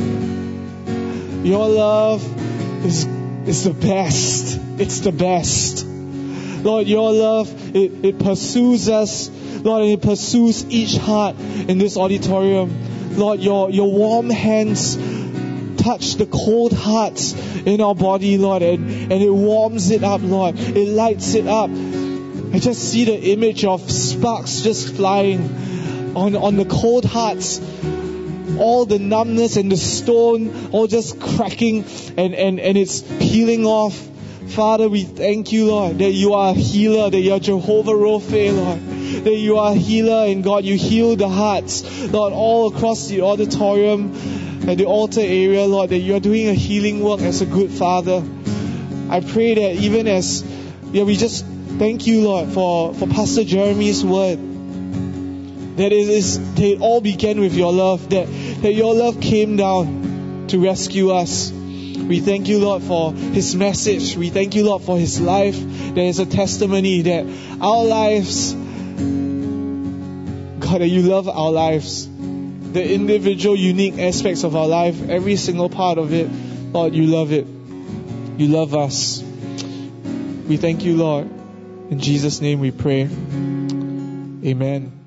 your love is It's the best. It's the best. Lord, your love, it, it pursues us. Lord, and it pursues each heart in this auditorium. Lord, your, your warm hands touch the cold hearts in our body, Lord, and, and it warms it up, Lord. It lights it up. I just see the image of sparks just flying on, on the cold hearts all the numbness and the stone all just cracking and, and, and it's peeling off. Father, we thank you, Lord, that you are a healer, that you are Jehovah Rophe, Lord, that you are a healer, and God, you heal the hearts, Lord, all across the auditorium and the altar area, Lord, that you are doing a healing work as a good Father. I pray that even as, yeah, we just thank you, Lord, for, for Pastor Jeremy's word, that it is, that it all began with your love, that, that your love came down to rescue us. We thank you, Lord, for his message. We thank you, Lord, for his life. There is a testimony that our lives, God, that you love our lives. The individual, unique aspects of our life, every single part of it, Lord, you love it. You love us. We thank you, Lord. In Jesus' name we pray. Amen.